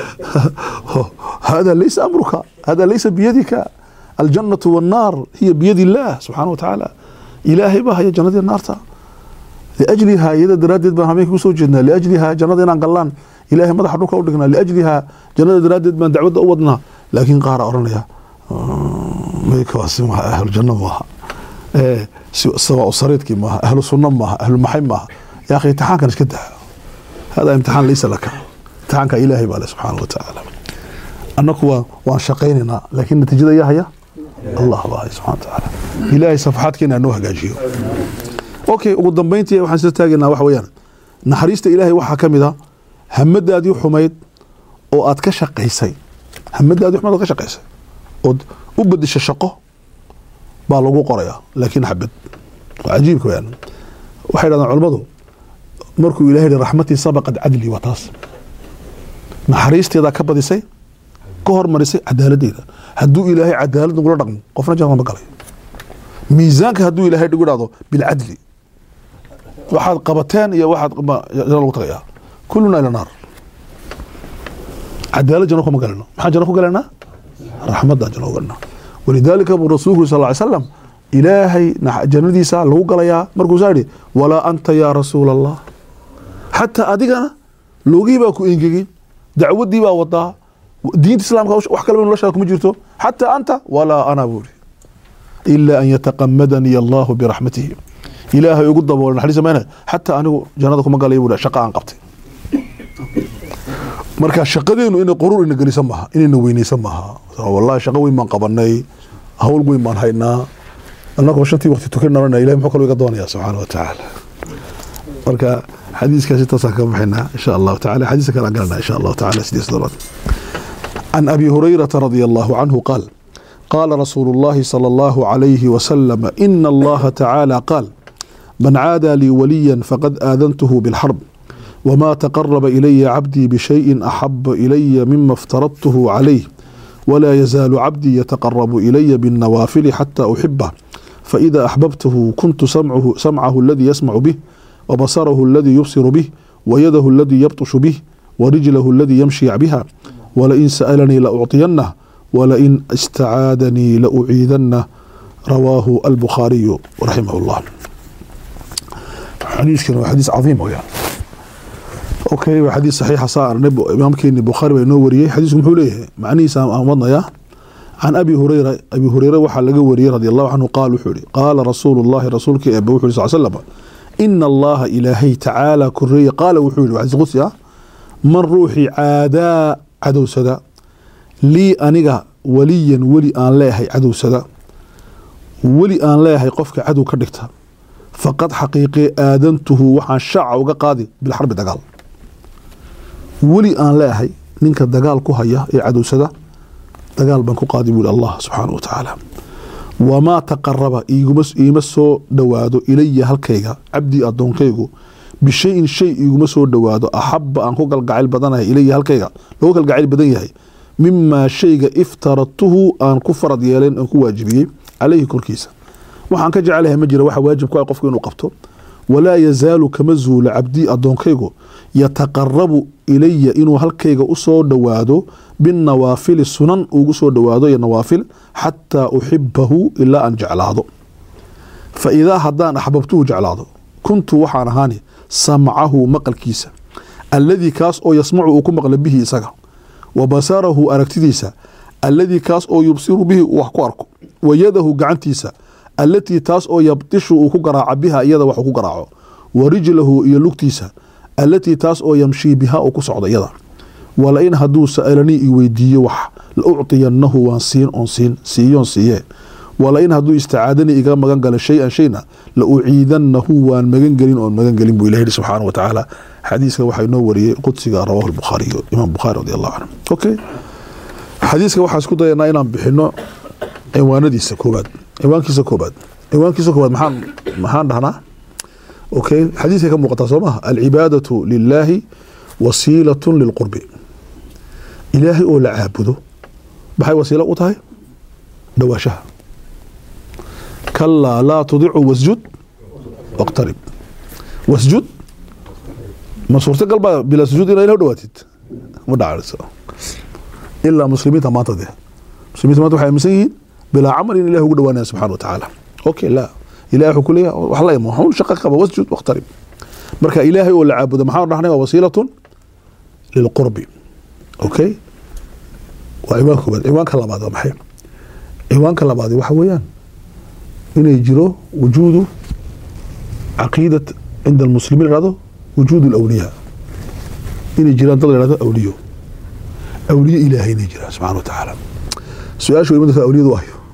hada laysa amruka, hada laysa biyadika. aljannatu wannaar hiya biyadi illaah subxaana wa tacaala. ilaahay baa haya jannadii naarta. liajlihaa iyada daraaddeed baan habeenkii kusoo jeednaa. liajlihaa jannada inaan gallaan ilaahay madaxa dhulka u dhignaa. liajlihaa jannada daraaddeed baan dacwadda u wadnaa. laakiin qaara oranaya maykaasi maaha ahlu janno maaha, سواء صريتك معها أهل السنة معها أهل المحي معها. يا أخي امتحانك مش كده، هذا امتحان ليس لك، امتحانك إلهي بالله سبحانه وتعالى. أنك وانشقيننا لكن نتيجة إياها يا الله الله سبحانه وتعالى. إلهي صفحاتك إن أنوها جاجيو. أوكي وقدام بينتي وحن تاجنا وحويانا نحريست إلهي وحا كمدا همد أدي حميد أو أتكشق قيسي همد أدي حميد أتكشق قيسي وبدش الشقة baa lagu qoraya laakiin xabad cajiibka weeyaan. waxay dhahdaan culimadu markuu ilaahay raxmatii sabaqad cadli wa taas naxariisteeda ka badisay ka hormarisay cadaaladeeda. hadduu ilaahay cadaalad nagula dhaqmo qofna jannada ma galay. miisaanka hadduu ilaahay dhigu dhacdo bilcadli waxaad qabateen iyo waxaad janno lagu tagayaa kulluna ila naar. cadaalad janno kuma galno. maxaa janno ku galanaa? raxmadda janno ku galnaa. ولذلك ابو رسول صلى الله عليه وسلم إلهي جنديسا لو غلايا مركو ساري ولا أنت يا رسول الله حتى أدينا لوغي باكو إنجيجي دعودي با وضع دين الإسلام wax kale ma nolosha kuma jirto حتى أنت ولا أنا بوري إلا أن يتقمدني الله برحمته. إلهي ugu dabool naxariis maana حتى anigu jannada kuma galay buu shaqo aan qabtay. marka shaqadeenu inay quruur ina gelisan maaha inayna weynaysan maaha wallahi shaqo weyn baan qabanay hawl weyn baan haynaa annagoo shantii waqti tukanana ilaahay muxuu kaloo iga doonayaa subxaanahu wa tacaala marka xadiiskaasi taasaan ka baxaynaa insha allahu tacaala xadiiska kale aan galanaa insha allahu tacaala sidiis dolaad can abi hurayrata radia allahu canhu qaal قال رسول الله صلى الله عليه وسلم إن الله تعالى قال من عادى لي وليا فقد آذنته بالحرب وما تقرب إلي عبدي بشيء أحب إلي مما افترضته عليه ولا يزال عبدي يتقرب إلي بالنوافل حتى أحبه فإذا أحببته كنت سمعه الذي يسمع به وبصره الذي يبصر به ويده الذي يبطش به ورجله الذي يمشي بها ولئن سألني لأعطينه ولئن استعادني لأعيذنه رواه البخاري رحمه الله حديث كان حديث عظيم يعني اوكي وحديث صحيح صار ممكن البخاري بينوريه حديث محوليه معني سامضنا يا عن ابي هريره وحا لغا وريه رضي الله عنه قال وحوري قال رسول الله رسولك ابي وحوري صلى الله عليه وسلم ان الله الهي تعالى كريه قال وحوري وحديث قدسي من روحي عاداء عدو سدا لي أنيقا وليا ولي آن لاهي عدو سدا ولي آن لاهي قفك عدو كردكتها فقد حقيقي آذنته وحان شعع وقاضي بالحرب دقال ولي آن لاهي نينك دقال كوهيا عدو سدا دقال بانكو قاضي بول الله سبحانه وتعالى وما تقرب إيمسو دوادو إلي هالكيغا عبدي أدون كيغو بشيء إيمسو دوادو أحب أنكو قلقعيل بدنها إلي هالكيغا لو قلقعيل بدن يهي مما شيء افترضته أن كفرد يالين أن كواجبيه عليه كركيسة وحان كجعلها مجرى وحا واجب كوا قفك إنه قبته ولا يزال كمزول عبدي أدون كيغو يتقرب إلي إنه هالكيغو أصو دوادو بالنوافل السنن أصو دوادو النوافل حتى أحبه إلا أن جعلاده فإذا حدان أحببته جعلاده كنت وحان هاني سمعه مقل كيسة الذي كاس أو يسمعه أكو مقل به إساقه وبصره أركتديسا الذي كاس أو يبصر به وحكواركو ويده قعنتيسا التي تاس أو يبطش وكقراع بها يده وحكو قراعه ورجله يلوكتيسا التي تاس أو يمشي بها وكسعد يده ولئن هدو سألني إويدي وح لأعطينه وانسين أنسين سيون سيه ولئن هدو استعادني إقام مغنقل شيئا لأعيدنه وان مغنقلين أو مغنقلين بإلهي سبحانه وتعالى حديثك وحي نوري قدسك رواه البخاري إمام البخاري رضي الله عنه أوكي حديثك وحي اسكو داينا إنام بحنو عواندي سكوبات عوانكي سكوبات محان دهنا أوكي حديثك مقتصمة العبادة لله وسيلة للقرب إلهي أولا عابده بحي وسيلة أطهي دواشها كلا لا تضيع واسجد واقترب واسجد ما صورت قلبها بلا سجود إلا إله دواتت مدعى إلا مسلمين ما تضيع مسلمين ما تضيع مسيين بلا عمل إله قدوانا سبحانه وتعالى أوكي لا إله كلية وحلا يمحون شقق واسجد واقترب مركا إلهي ولا عابد محاور نحن وسيلة للقرب أوكي وعوانك الله بعد محي عوانك الله بعد وحويان إنه يجروا وجود عقيدة عند المسلمين هذا وجود الأولياء إنه يجران طلع هذا أولياء إلهي نجرا سبحانه وتعالى سؤال شو يمدك أولياء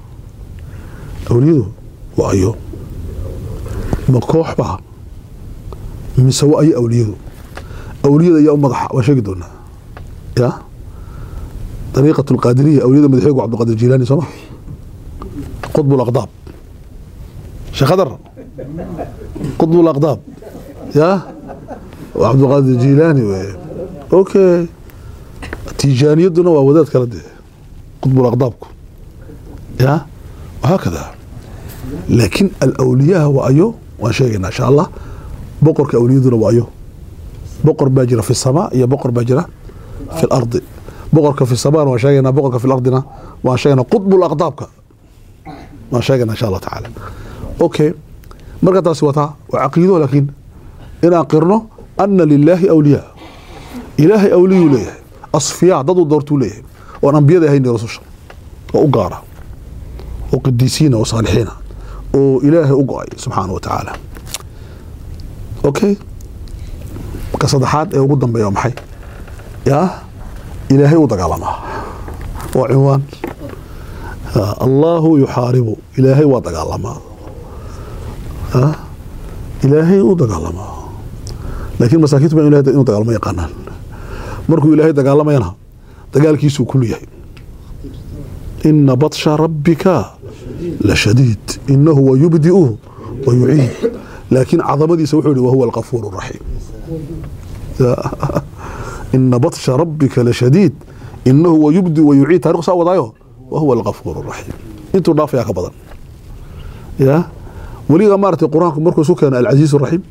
وأيو مقوح بها من سواء أي أولياء يا أم ضحى وشقدونا يا طريقة القادرية أولياء مدحيق عبد القادر الجيلاني سمح قطب الأقطاب شخدر قطب الأقطاب يا وعبد القادر الجيلاني اوكي تيجاني يدنا وودات كلده قطب الأقطابكم يا وهكذا لكن الأولياء وأيو وشيء إن شاء الله بقر كأولياء وأيو بقر باجرة في السماء يا بقر باجرة في الأرض بقر في السماء وشيء بقر في الأرضنا وشيء قطب الأقطابك وشيء إن شاء الله تعالى اوكي مرقة سوتا وعقيده لكن إن أقرنه أن لله أولياء إلهي أولي ليه أصفياء ضدوا دورتوا ليه وأنبياء هيني رسول وأقارة وقديسين وصالحين وإلهي أقعي سبحانه وتعالى أوكي كصدحات قدام بيوم حي يا إلهي ودقالما وعنوان الله يحارب إلهي ودقالما إلهي ودقالما لكن مساكيت بين إلهي ودقالما يقانان مركو إلهي دقالما ينها دقال كيسو كل يهي إن بطش ربك لشديد إنه هو يبدئ ويعيد لكن عظمتي سوحولي وهو الغفور الرحيم إن بطش ربك لشديد إنه هو يبدئ ويعيد تاريخ ساوى ضايو وهو الغفور الرحيم انتو نافع يا كبضان يا ولي غمارة القرآن مركو سكن العزيز الرحيم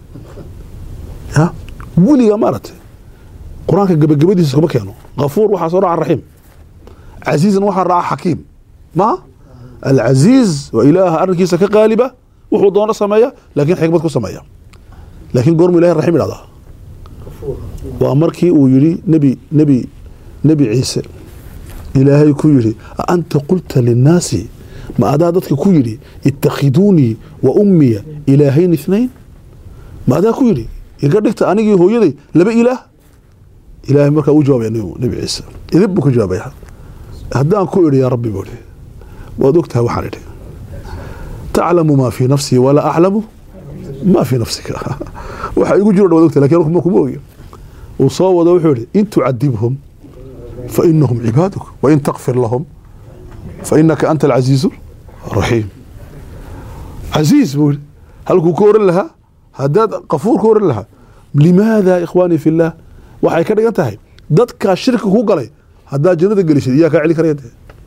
يا ولي غمارة القرآن قبل سكما كانوا غفور وحصر على الرحيم عزيز وحر حكيم ما العزيز وإله أرنكيسة كغالبة وحضان سمايا لكن حكمتك سمايا لكن قرم إله الرحيم هذا وأمركي ويري نبي عيسى إلهي كيري أنت قلت للناس ما أدادتك كيري اتخذوني وأمي إلهين اثنين ما أدا كيري يقدرك أني هو يدي لبي إلهي مركا وجواب يعني نبي عيسى يذبك جواب يا هدان كيري يا ربي بولي ودكتها وحريري تعلم ما في نفسي ولا أعلم ما في نفسك وحيقول جرد ودكتها لكن ركم مكموي وصاوة وحوري إن تعذبهم فإنهم عبادك وإن تغفر لهم فإنك أنت العزيز الرحيم عزيز بول هل كور لها هداد غفور كور لها لماذا إخواني في الله waxay ka dhigan tahay dadka shirka ku galay hadaa jannada galishay iyaa ka cili karayade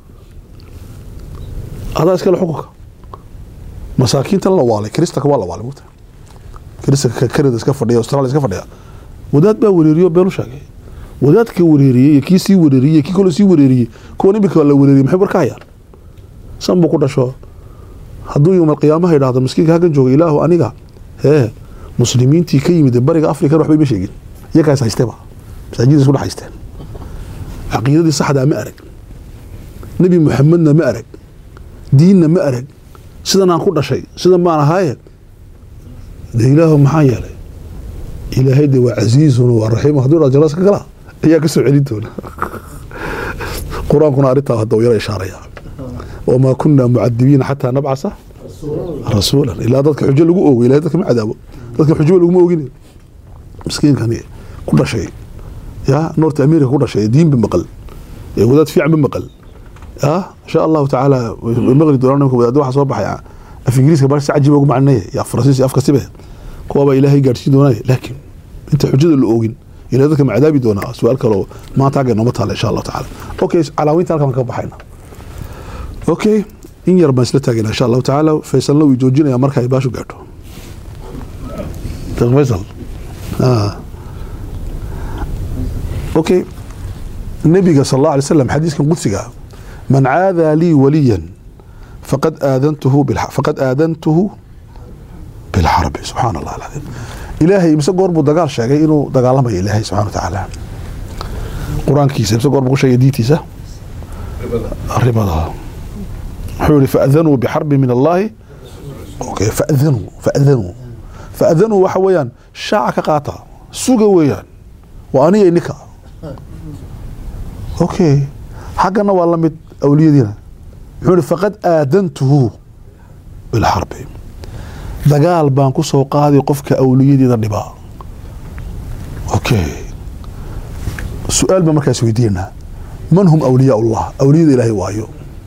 adaa iska xuquuqa masaakiinta la waalay kiristaka waa la waalay muta kiristaka Canada iska fadhiya Australia iska fadhiya wadaad baa wareeriyo been u sheegay wadaadka wareeriyay kii sii wareeriyay kii kale sii wareeriyay kooni bika la wareeriyay maxay barkaayaan sanbu ku dhasho haduu yawm qiyaamaha yiraahdo miskiinka hagan jooga ilaahu aniga muslimiintii ka yimid bariga Afrika waxbay ma sheegin iyaga haystaba masaajid isku dhaxaysteen aqeedadii saxda ma arag nabi muhammadna ma arag diinna ma arag sidan aan ku dhashay sidan ma ahaayeen ilaahu maxaa yeelay ilaahay de waa aziizun wa rahiim haduu rajulaas ka gala ayaa ka soo celin doona quraankuna arinta hadda yara ishaaraya وما كنا معذبين حتى نبعث رسولا إلا ذاتك حجة لغو أوغي إلا ذاتك ما عذابه ذاتك حجة لغو أوغي مسكين كان كل شيء يا نورت أميريكا كل شيء دين بمقل وذات فيع بمقل إن شاء الله تعالى المغرب دورانا وذات واحد صباح يا في إنجليز كبار ساعة جيبوا معناه يا فرنسيسي أفكار سبه كوابا إلهي قارسي دوناي لكن أنت حجة لغو إلا ذاتك ما عذابي دونا سؤالك لو ما تعقل نمطها إن شاء الله تعالى أوكي على وين تلك من كبحينا اوكي in yar baan isla taagayna insha Allah taala Faisal loo joojinaya marka ay baashu gaarto Faisal اوكي النبي صلى الله عليه وسلم حديث كان قدسي من عاذى لي وليا فقد آذنته بالحرب سبحان الله العظيم إلهي مسا قرب دغال شيغay inuu dagaalamayo Ilaahay subhanahu wa ta'ala Quraankiisa مسا قرب شيء diitiisa arribada حولي فأذنوا بحرب من الله اوكي فأذنوا وحويان شاعك قاطع سوق ويان واني نكا اوكي حقنا والله مد اوليدينا حولي فقد آذنته بالحرب دقال بان كسو قادي قفك اوليدينا دبا اوكي سؤال بمركز ويدينا من هم اولياء الله اولياء الهي وايو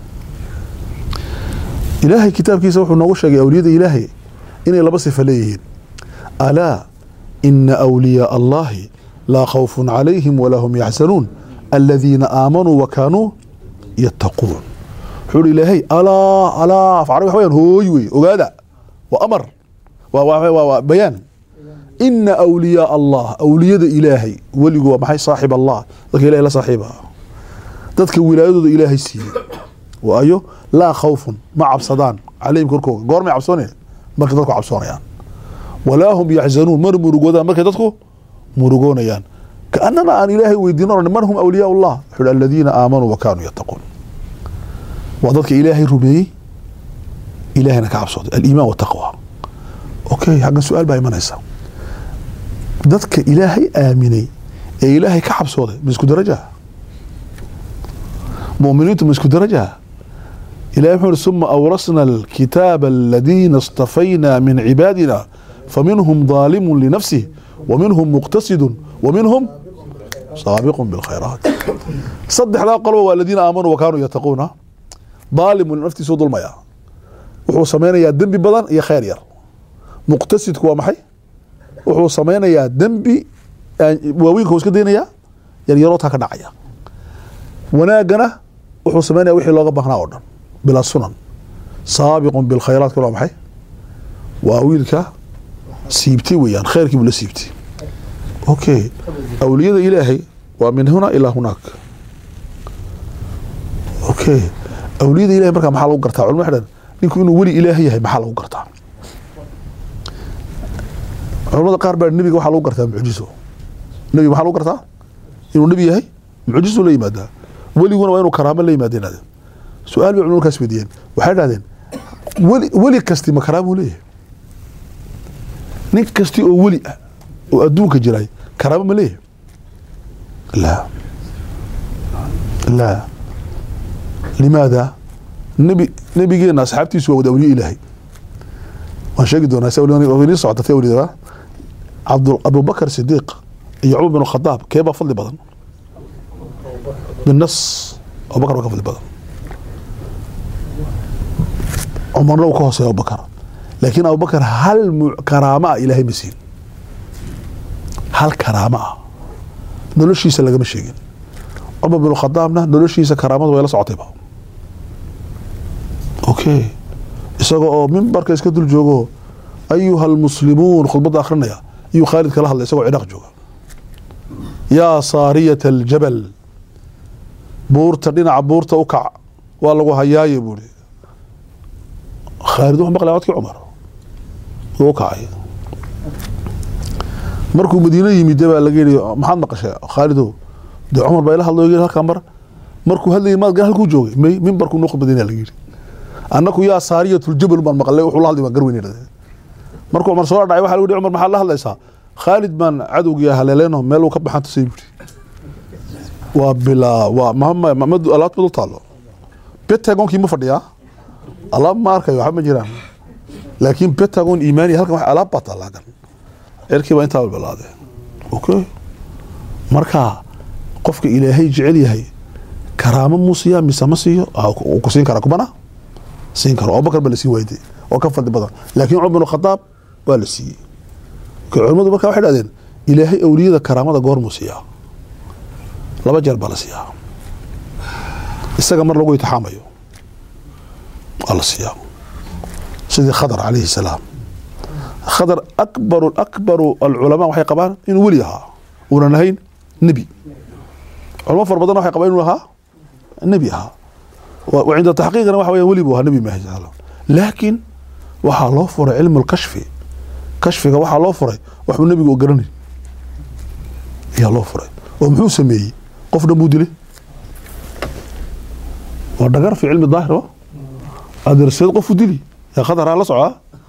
إلهي كتاب كيسا وحو نوشا أولياء إلهي إني لبصف ليهين ألا إن أولياء الله لا خوف عليهم ولا هم يحزنون الذين آمنوا وكانوا يتقون حول إلهي ألا فعربي حويا هويوي وقادا وأمر وبيان إن أولياء الله أولياء إلهي ولقوا محي صاحب الله ذلك إلهي لا صاحبها ذلك ولاية إلهي السيد وأيو لا خوف ما عبصدان عليهم كركو قورمي عبصوني ما كدتكو عبصونيان ولا هم يحزنون مرقودا ما كدتكو مرقونيان كأننا أن إلهي ويدينون من هم أولياء الله حول الذين آمنوا وكانوا يتقون وذلك إلهي ربي إلهنا كعبصود الإيمان والتقوى أوكي حقا سؤال باي من هيسا ذلك إلهي آمني إلهي كعبصود بسكو درجة مؤمنين مسكو درجة إلى يوم ثم أورثنا الكتاب الذين اصطفينا من عبادنا فمنهم ظالم لنفسه ومنهم مقتصد ومنهم سابق بالخيرات. صدح لا قالوا والذين آمنوا وكانوا يتقون ظالم لنفسه سود المياه وحو سمينا يا دنبي بدن يا خير ير مقتصد كوا محي وحو سمينا يا دنبي واوين كوسك دينيا ير يروتها كدعيا وناغنا وحو سمينا وحي لوغا باخنا او دن بلا سنن سابق بالخيرات كلها محي واويلك سيبتي ويان خيرك بلا سيبتي. اوكي اولياء الهي ومن هنا الى هناك. اوكي اولياء الهي marka maxaa lagu gartaa culmo xidhan ninku inuu wali ilaahay yahay maxaa lagu gartaa culimada qaar baa nabiga waxa lagu gartaa mucjiso nabiga waxa lagu gartaa inuu nabi yahay mucjiso la yimaada waliguna waa inuu karaamo la yimaadeen su'aal bay culimadaas weydiiyeen waxay dhahdeen wali kasti ma karaamo leeyahay nin kasti oo wali ah oo adduunka jiray karaamo ma leeyahay لا لماذا نبينا أصحابتي سوى أولي إلهي وانشاقد دونا سأولي صعدة في أولي أبو بكر الصديق عمر بن الخطاب كيف أفضل بدن بالنص أبو بكر أفضل بدن عمر لو كوس يا أبو بكر لكن أبو بكر هل كرامة إلهي مسين هل كرامة نلوشيسا لغا مشيغين عمر بن الخطابنا نلوشيسا كرامة ويلا صعطيبها اوكي isagoo oo minbarka iska dul joogo ayuha almuslimuun khudbada akhrinaya iyo Khalid kala hadlay isagoo Ciraaq jooga yaa saariyat aljabal buurta dhinaca buurta u kac waa lagu hayaayay buuri Khalid wuxuu maqlay codkii Umar oo kacay markuu Madiina yimid baa laga yiri maxaad maqashay Khalidow de Umar baa ila hadlay halka mar markuu hadlay ma halkuu joogay minbarku noo khudbadina laga yiri annaku yaa saariyatul jabal man maqlay wuxuu la hadlay ma garweynay markuu Umar soo dhacay waxa lagu yiri Umar maxaa la hadlaysaa Khalid man cadowgiya haleeleno meel uu ka baxanto saybuti waa bila waa Muhammad alaad badu taalo Pentagon kii ma fadhiya alaab ma arkayo waxa ma jiraan laakiin Pentagon iimaani halkan wax alaab bata laagan erkiiba inta balaaday okay marka qofka ilaahay jecel yahay karaamo muusiya misamasiyo oo ku siin kara kubana siin karo Abu Bakar bal si waydi oo ka fadhi badan laakiin Umar ibn Khattab waa la siiyay culimadu marka waxay dhaadeen ilaahay awliyada karaamada goor muusiya laba jeer bal siya isaga mar lagu itixaamayo alla siya sidii Khadar alayhi salaam Khadar akbar العلماء waxay qabaan inuu wali ahaa una nahayn nabi علماء فربضنا waxay qabaan inuu ahaa nabi ahaa وعند تحقيقنا waxa weeyaan wali buu ahaa nabi ma haysan laakiin waxa loo furay cilmu kashfi kashfiga waxa loo furay wax uu nabigu garanay ya loo furay oo muxuu sameeyay qof dhanbuu dilay oo dhagar fi cilmi daahir adeerseed qof u dili ya Khadar la socda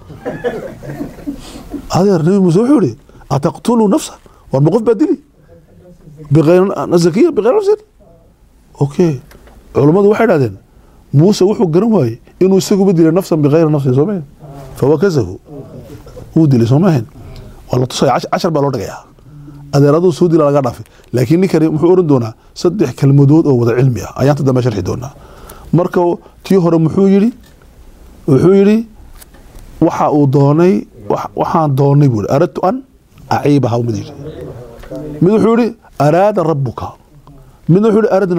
adeer nabi muuse wuxuu yiri ataqtulu nafsa wa qof badili بغير نزكيه بغير نفسه اوكي علماء waxay dhaadeen Muuse wuxuu garan waayay inuu isagu bedelo nafsan بغير نفسه Soomaaliya فوكزه uu dilay Soomaaliya wala tusay 10 baa loo dhigaya adeeradu soo dilay laga dhaafay laakiin ninkani wuxuu oran doonaa saddex kalmadood oo wada cilmi ah ayaan tada sharxi doonaa marka tii hore wuxuu yiri waxa uu doonay waxaan doonay buu aradtu an aciibaha umadiis mid wuxuu yiri أراد ربك من محوري أردنا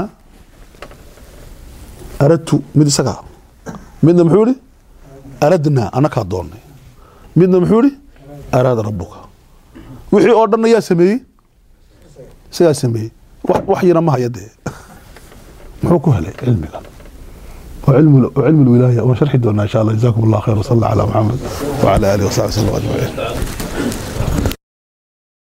أردت من سكا من محوري أردنا أنا كادوني من محوري أراد ربك وحي أردنا يا سمي سيا سمي وحينا ما يده محوكو هلي علمي وعلم الولاية وشرح دونا إن شاء الله جزاكم الله خير وصلى على محمد وعلى آله وصحبه وسلم أجمعين